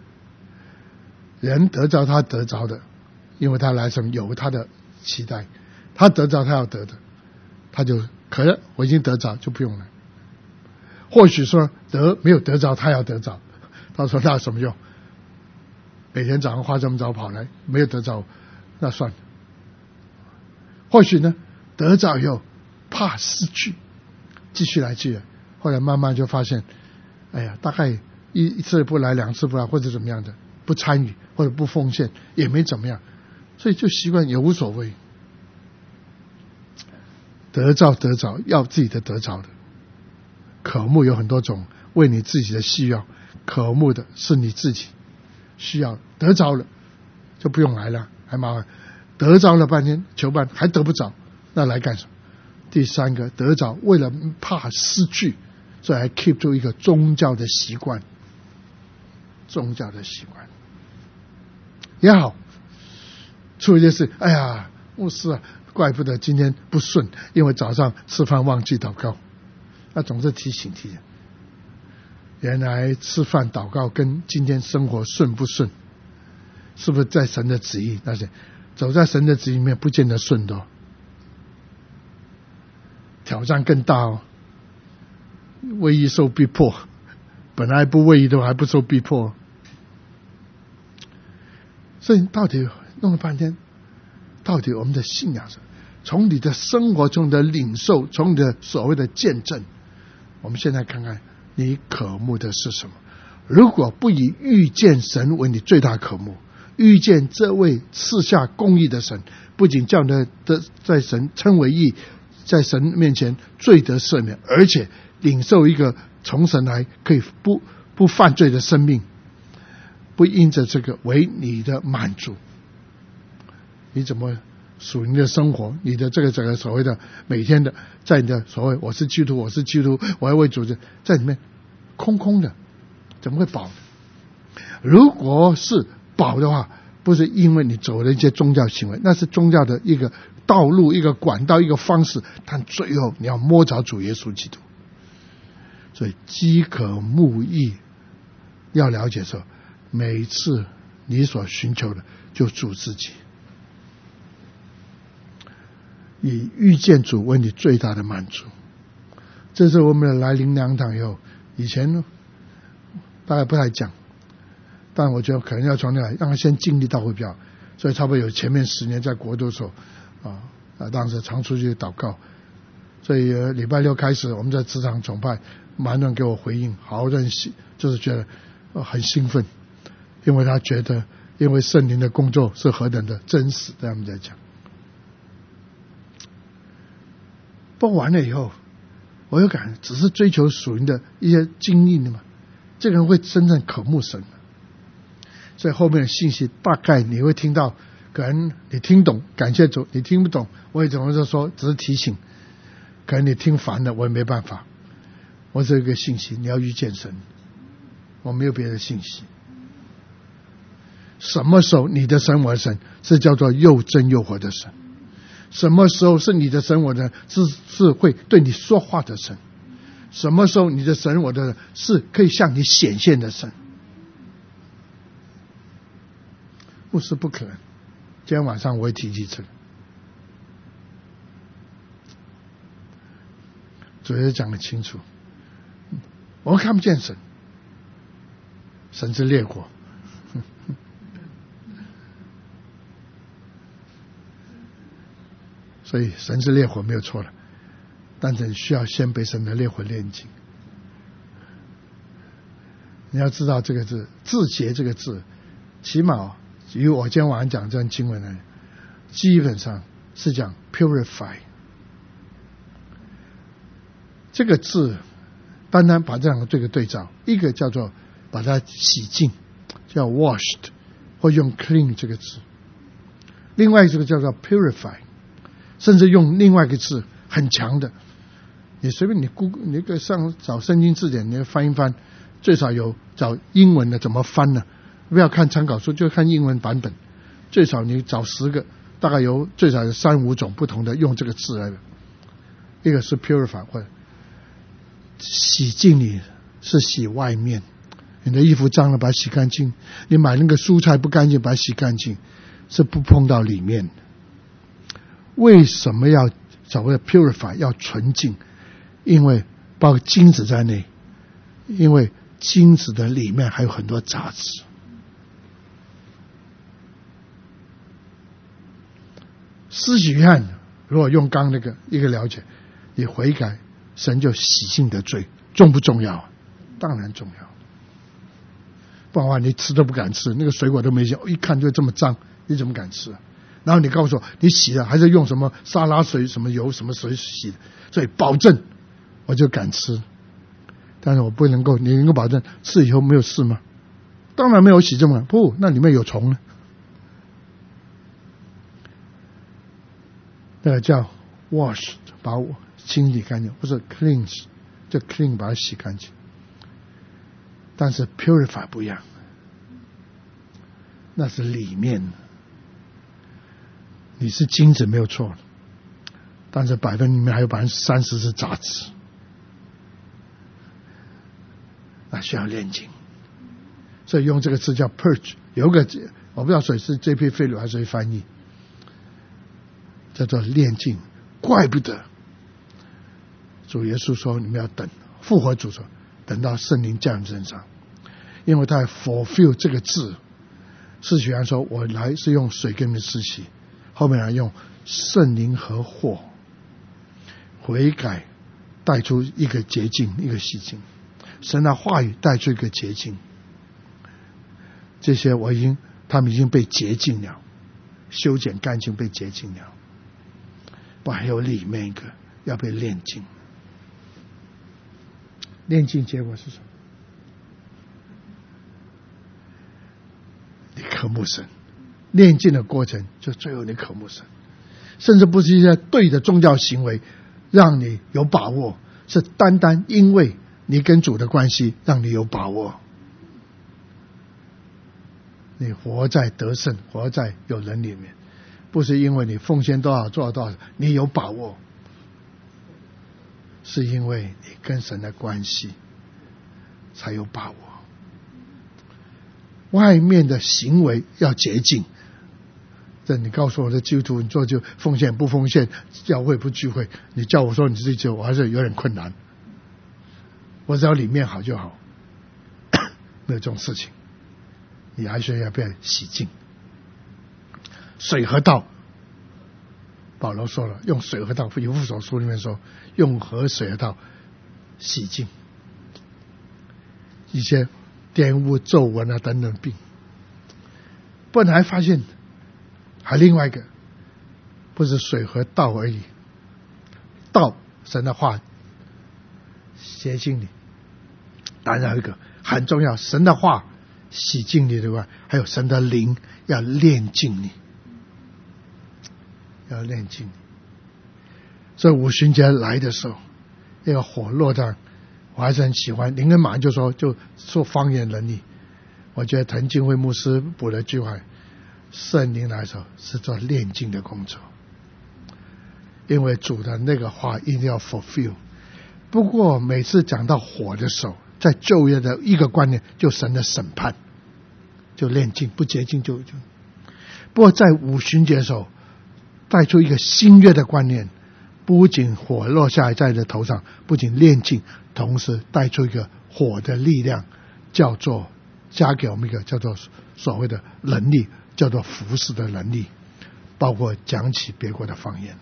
人得着他得着的，因为他来生有他的期待，他得着他要得的，他就可能我已经得着就不用了。或许说没有得着他要得着，他说那有什么用？每天早上花这么早跑来，没有得着，那算了。或许呢，得着以后怕失去，继续来继续来，后来慢慢就发现，哎呀，大概一次不来，两次不来，或者怎么样的，不参与或者不奉献也没怎么样，所以就习惯也无所谓。得着要自己的得着的，渴慕有很多种，为你自己的需要渴慕的是你自己需要，得着了就不用来了，还麻烦。得着了半天求半还得不着，那来干什么？第三个，得着为了怕失去，所以还 keep 住一个宗教的习惯，宗教的习惯也好。出一件事，哎呀，牧师啊，怪不得今天不顺，因为早上吃饭忘记祷告。那总是提醒，原来吃饭祷告跟今天生活顺不顺，是不是在神的旨意？那些走在神的旨意里面不见得顺的，挑战更大哦。为义受逼迫，本来不为义的还不受逼迫，所以到底弄了半天，到底我们的信仰是从你的生活中的领受，从你的所谓的见证，我们现在看看你渴慕的是什么。如果不以遇见神为你最大渴慕，遇见这位赐下公义的神，不仅叫你的在神称为义，在神面前罪得赦免，而且领受一个从神来可以不犯罪的生命，不因着这个为你的满足，你怎么属灵的生活，你的这个整个所谓的每天的，在你的所谓我是基督徒，我要为主，在里面空空的，怎么会饱？如果是饱的话，不是因为你走了一些宗教行为，那是宗教的一个道路，一个管道，一个方式，但最后你要摸着主耶稣基督。所以饥渴慕义要了解说，每一次你所寻求的就主自己，以遇见主为你最大的满足。这是我们来灵粮堂以后，以前大概不太讲，但我觉得可能要从那来，让他先经历到会比较，所以差不多有前面10年在国度的时候当时常出去祷告，所以礼拜六开始我们在职场崇拜，蛮多人给我回应，好认识，就是觉得很兴奋，因为他觉得因为圣灵的工作是何等的真实，他们在讲。播完了以后，我有感只是追求属灵的一些经历的嘛，这个人会真正渴慕神。所以后面的信息大概你会听到，可能你听懂感谢主，你听不懂我也怎么说，只是提醒，可能你听烦了我也没办法，我只有一个信息，你要遇见神，我没有别的信息。什么时候你的神我的神是叫做又真又活的神，什么时候是你的神我的是会对你说话的神，什么时候你的神我的是可以向你显现的神，不是不可能。今天晚上我会提及这个，主要讲得清楚，我们看不见神，神是烈火，所以神是烈火没有错了，但是需要先被神的烈火炼净。你要知道这个字自洁这个字，起码以我今天晚上讲这段经文呢，基本上是讲 purify 这个字，单单把这两个对个对照，一个叫做把它洗净，叫 washed， 或用 clean 这个字，另外一个叫做 purify， 甚至用另外一个字很强的。你随便你上找圣经字典，你翻一翻，最少有找英文的怎么翻呢？不要看参考书，就看英文版本。最少你找10个，大概最少有3-5种不同的用这个字来的。一个是 purify， 或者洗净你是洗外面，你的衣服脏了把它洗干净，你买那个蔬菜不干净把它洗干净，是不碰到里面。为什么要所谓的 purify 要纯净？因为包括精子在内，因为精子的里面还有很多杂质。施洗约翰如果用刚那个一个了解，你悔改，神就洗净你的罪，重不重要？当然重要。不然的话你吃都不敢吃，那个水果都没洗，一看就这么脏，你怎么敢吃？然后你告诉我你洗了还是用什么沙拉水什么油什么水洗的，所以保证我就敢吃。但是我不能够，你能够保证吃以后没有事吗？当然没有洗这么不，那里面有虫呢。那个叫 wash， 把我清理干净，不是 cleanse， 就 clean 把它洗干净。但是 purify 不一样，那是里面，你是精子没有错，但是里面还有30%是杂质，那需要炼净。所以用这个词叫 purge， 有个我不知道谁是 J.P. 费鲁还是谁翻译，叫做炼净。怪不得主耶稣说你们要等，复活主说等到圣灵降临身上，因为他 fulfill 这个字。施洗约翰说我来是用水跟你们施洗，后面来用圣灵和火悔改带出一个洁净，一个洗净，神的话语带出一个洁净。这些他们已经被洁净了，修剪干净，被洁净了。不还有里面一个要被炼净。炼净结果是什么？你渴慕神。炼净的过程就最后你渴慕神，甚至不是一些对的宗教行为让你有把握，是单单因为你跟主的关系让你有把握。你活在得胜，活在有人里面，不是因为你奉献多少做了多少你有把握，是因为你跟神的关系才有把握。外面的行为要洁净，这你告诉我的基督徒你做就奉献不奉献，教会不聚会，你叫我说你自己做，我还是有点困难。我只要里面好就好，没有这种事情。你还是要被洗净。水和道，保罗说了，用水和道，以弗所书里面说，用河水和道洗净一些玷污、皱纹啊等等病。不然还发现还另外一个，不是水和道而已，道神的话洁净你，当然有一个很重要，神的话洗净你之外，还有神的灵要炼净你，要炼净你。所以五旬节来的时候，那个火落在，我还是很喜欢。林根马上就说方言能力，我觉得滕敬惠牧师补了句话，圣灵来的时候是做炼净的工作，因为主的那个话一定要 fulfill。不过每次讲到火的时候，在旧约的一个观念，就神的审判，就炼净，不洁净就。不过在五旬节的时候，带出一个新约的观念，不仅火落下来在你的头上，不仅炼净，同时带出一个火的力量，叫做加给我们一个叫做所谓的能力，叫做服侍的能力，包括讲起别国的方言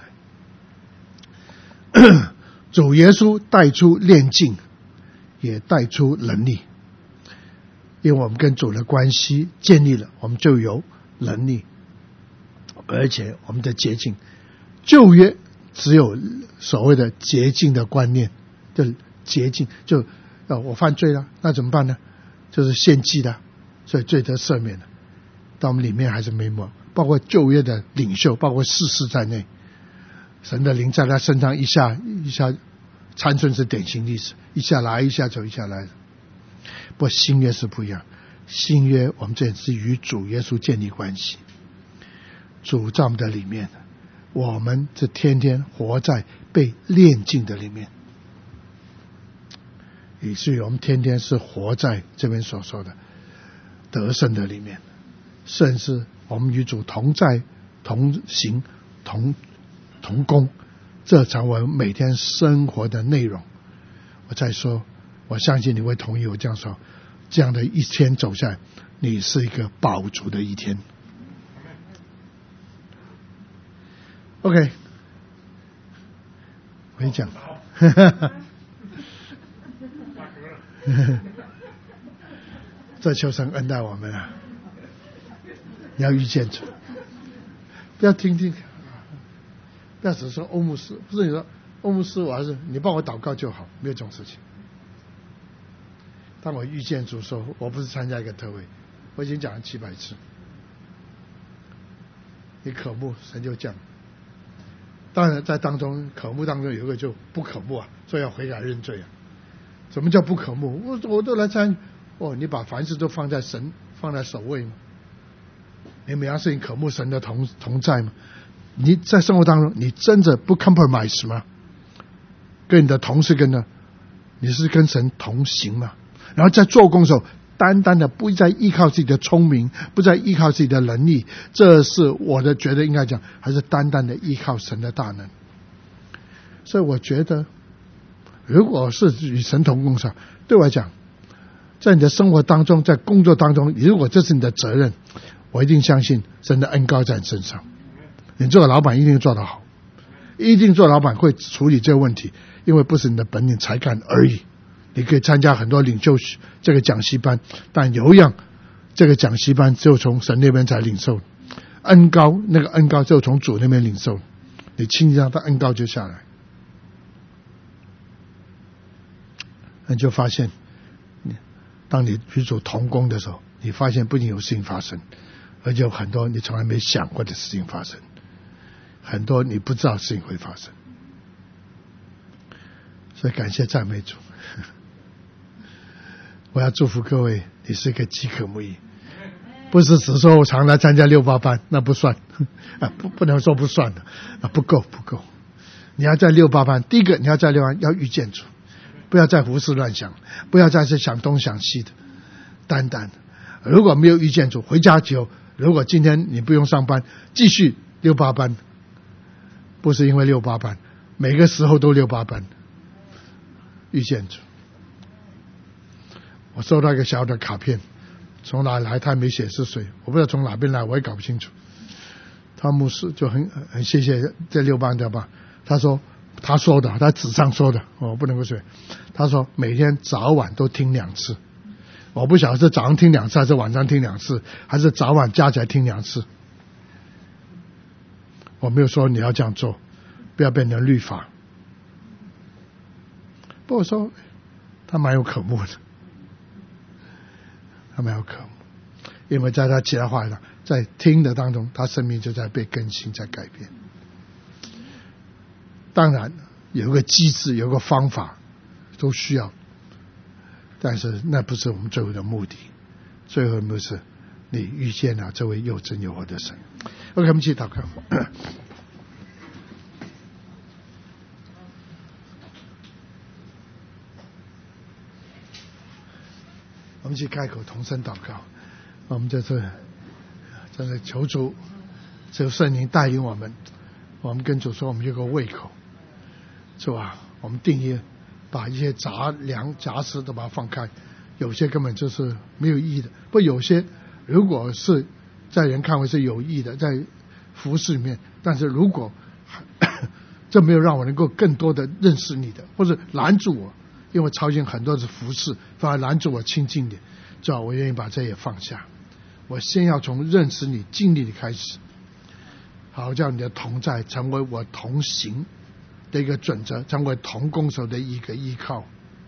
来。主耶稣带出炼净，也带出能力，因为我们跟主的关系建立了，我们就有能力，而且我们的洁净。旧约只有所谓的洁净的观念，就洁净，就我犯罪了，那怎么办呢？就是献祭的，所以罪得赦免了。但我们里面还是没有，包括旧约的领袖，包括士师在内， 神的灵在他身上一下一下，参孙是典型例子，一下来一下走一下来的。不过新约是不一样，新约我们这是与主耶稣建立关系，主在我们的里面，我们是天天活在被炼净的里面，以至于我们天天是活在这边所说的得胜的里面，甚至我们与主同在、同行、同工，这成为每天生活的内容。我再说，我相信你会同意我这样说，这样的一天走下来，你是一个饱足的一天。OK， 我跟你讲，这求神恩待我们啊！你要遇见主，不要听，不要只说欧牧师，不是你说欧牧师，我还是你帮我祷告就好，没有这种事情。当我遇见主说，我不是参加一个特会，我已经讲了700次。你渴慕，神就降。当然，在当中渴慕当中有一个就不渴慕啊，所以要悔改认罪啊。什么叫不渴慕？我都来参哦，你把凡事都放在首位吗？你每样事情渴慕神的同在吗？你在生活当中，你真的不 compromise 吗？跟你的同事你是跟神同行吗？然后在做工的时候，单单的不再依靠自己的聪明，不再依靠自己的能力，这是我的觉得应该讲，还是单单的依靠神的大能。所以我觉得，如果是与神同工上，对我来讲，在你的生活当中，在工作当中，如果这是你的责任，我一定相信神的恩膏在你身上。你做个老板一定做得好，一定做老板会处理这个问题，因为不是你的本领才干而已。你可以参加很多领袖这个讲习班，但有一样，这个讲习班只有从神那边才领受恩膏，那个恩膏只有从主那边领受，你亲近他恩膏就下来，你就发现，当你与主同工的时候，你发现不仅有事情发生，而且有很多你从来没想过的事情发生，很多你不知道的事情会发生。所以感谢赞美主。我要祝福各位，你是一个饥渴慕义，不是只说我常来参加68班，那不算啊，不能说不算的啊，不够。你要在68班，第一个你要在68班要遇见主，不要再胡思乱想，不要再是想东想西的，单单如果没有遇见主，回家就如果今天你不用上班，继续68班，不是因为68班，每个时候都68班，遇见主。我收到一个小的卡片，从哪来他没写是谁，我不知道从哪边来，我也搞不清楚。他牧师就很谢谢这6班的吧，他说他纸上说的，我不能够说，他说每天早晚都听2次，我不晓得是早上听2次还是晚上听2次，还是早晚加起来听2次。我没有说你要这样做，不要变成律法。不过说他蛮有渴慕的，他蛮有渴慕，因为在他其他话上，在听的当中，他生命就在被更新，在改变。当然有一个机制，有一个方法都需要，但是那不是我们最后的目的，最后的目的是你遇见了这位又真又活的神。 OK， 我们一起祷告。我们一起开口同声祷告。我们真的求主，求圣灵带领我们。我们跟主说，我们有个胃口，是吧？我们定义把一些杂事都把它放开，有些根本就是没有意义的。不，有些如果是在人看为是有意义的，在服事里面，但是如果这没有让我能够更多的认识你的，或者拦住我，因为操心很多的服事，反而拦住我亲近你，最好我愿意把这也放下。我先要从认识你、经历你开始，好叫你的同在成为我同行的一个准则，成为同工手的一个依靠。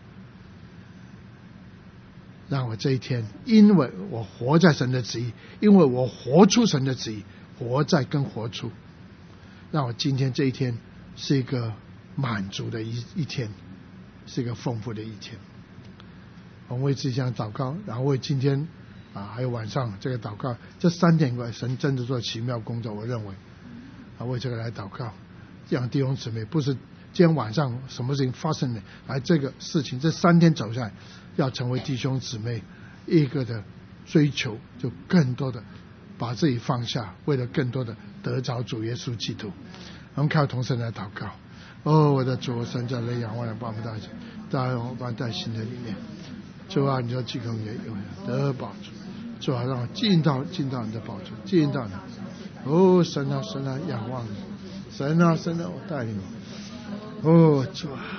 让我这一天，因为我活在神的旨意，因为我活出神的旨意，活在跟活出，让我今天这一天是一个满足的一天，是一个丰富的一天。我们为自己这样祷告，然后为今天还有晚上这个祷告，这3点过来，神真的做奇妙工作。我认为为这个来祷告，让弟兄姊妹不是今天晚上什么事情发生了，而这个事情这3天走下来，要成为弟兄姊妹一个的追求，就更多的把自己放下，为了更多的得着主耶稣基督。我们靠同声来祷告。我的主，神在雷仰望的把我们带进，我把带心的里面。主啊，你要饥渴也有得饱足。主啊，让我进到你的宝座，进到你。神啊，神啊，仰望你。神啊，神啊，我带领你。主啊，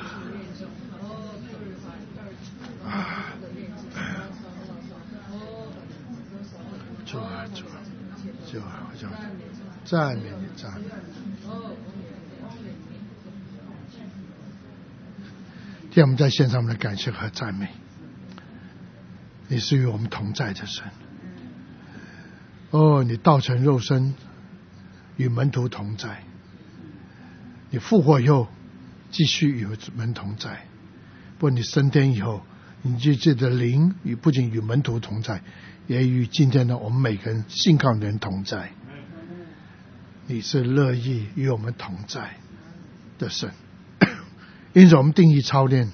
主啊，主啊，我叫赞美你，赞美你。今天我们在献上我们的感谢和赞美，你是与我们同在的神。你道成肉身，与门徒同在。你复活以后，继续与门同在。不过你升天以后，你就借着灵不仅与门徒同在，也与今天的我们每个人信靠的人同在。你是乐意与我们同在的神。因此我们定义操练，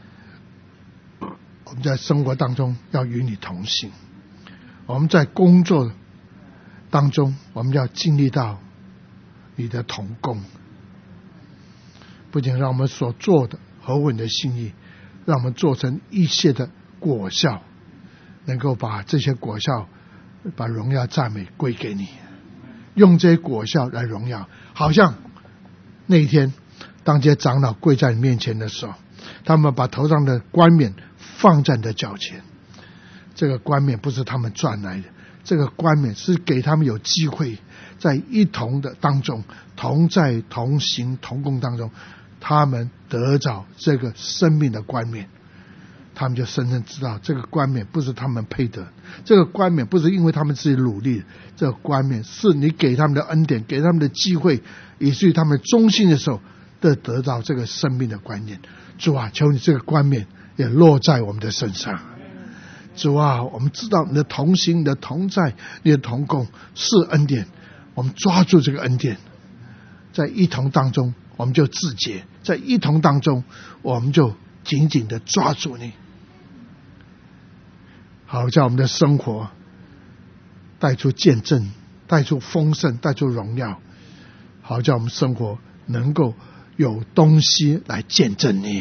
我们在生活当中要与你同行，我们在工作当中我们要经历到你的同工，不仅让我们所做的合乎你的心意，让我们做成一切的果效，能够把这些果效把荣耀赞美归给你，用这些果效来荣耀。好像那一天当这些长老跪在你面前的时候，他们把头上的冠冕放在你的脚前。这个冠冕不是他们赚来的，这个冠冕是给他们有机会在一同的当中，同在同行同工当中，他们得着这个生命的冠冕。他们就深深知道这个冠冕不是他们配得，这个冠冕不是因为他们自己努力，这个冠冕是你给他们的恩典，给他们的机会，以至于他们忠心的时候得到这个生命的冠冕。主啊，求你这个冠冕也落在我们的身上。主啊，我们知道你的同行，你的同在，你的同工是恩典，我们抓住这个恩典，在一同当中我们就自洁，在一同当中我们就紧紧的抓住你，好叫我们的生活带出见证，带出丰盛，带出荣耀，好叫我们生活能够有东西来见证你。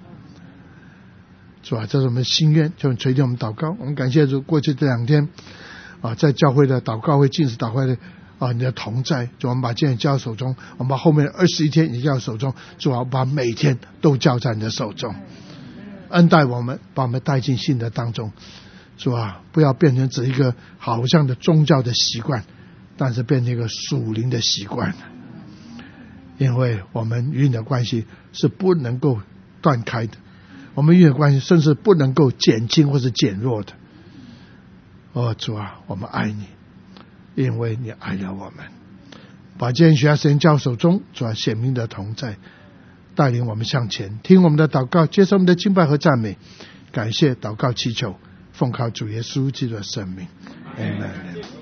主啊，这是我们的心愿，就垂听我们祷告。我们感谢主，过去这2天在教会的祷告会、禁食祷告会的你的同在。主，我们把今天交在手中，我们把后面的21天也交在手中。主啊，把每天都交在你的手中，恩待我们，把我们带进信的当中。主啊，不要变成只一个好像的宗教的习惯，但是变成一个属灵的习惯。因为我们与你的关系是不能够断开的，我们与你的关系甚至不能够减轻或是减弱的。主啊，我们爱你，因为你爱了我们。把今天学下时间交手中，主啊，显明的同在，带领我们向前，听我们的祷告，接受我们的敬拜和赞美。感谢祷告祈求，奉靠主耶稣基督的圣名， Amen。